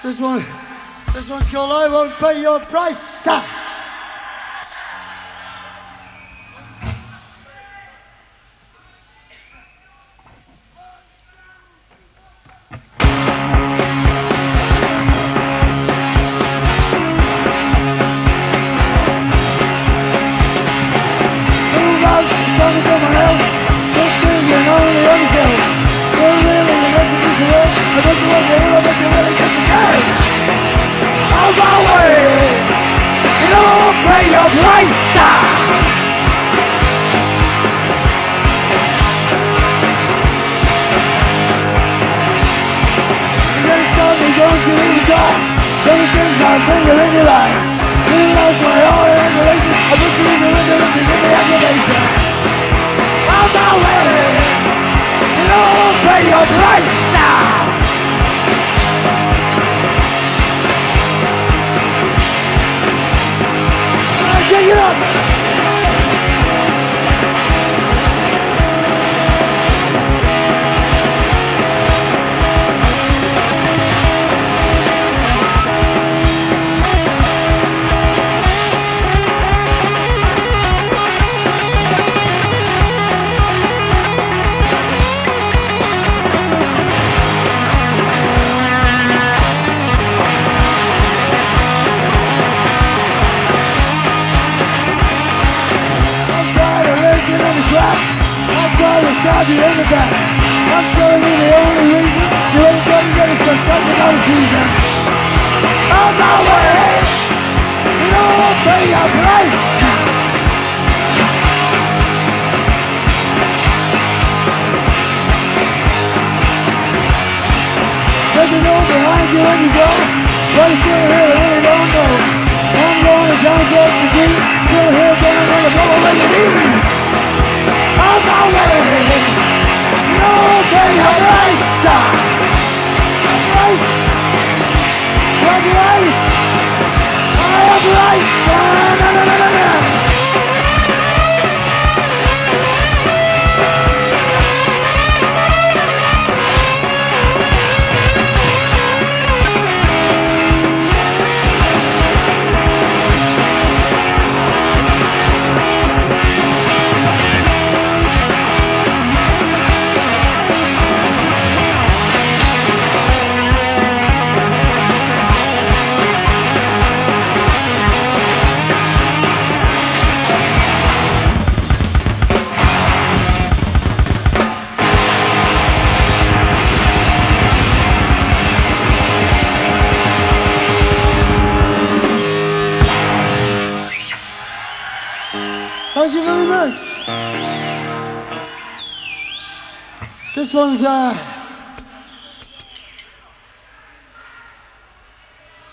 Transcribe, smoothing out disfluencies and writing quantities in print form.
This one's called I Won't Pay Your Price, sir. Move out, song to someone else. Don't think you can only own yourself. Don't really, you let the piece of work. I bet you want to hear, I bet you really get the game. On my way, you know I won't pay your price, sir. You're gonna stop me going to leave a job. Gonna stick my finger in your eye. You lost my all regulation. I put you in the window and you give me accusation. On my way, you know I won't pay your price, sir. Take it up! I'm trying to stab you in the back. I'm telling you the only reason you ain't gonna get us to start another season. On my way, you know I'll pay your price. Let me know behind you when you go, but you're still here, I really don't know. I'm going down to the deep, still here down on the floor when you need. On my way, no pay your price, sir. Price, your price, my price, sir. Thank you very much. This one's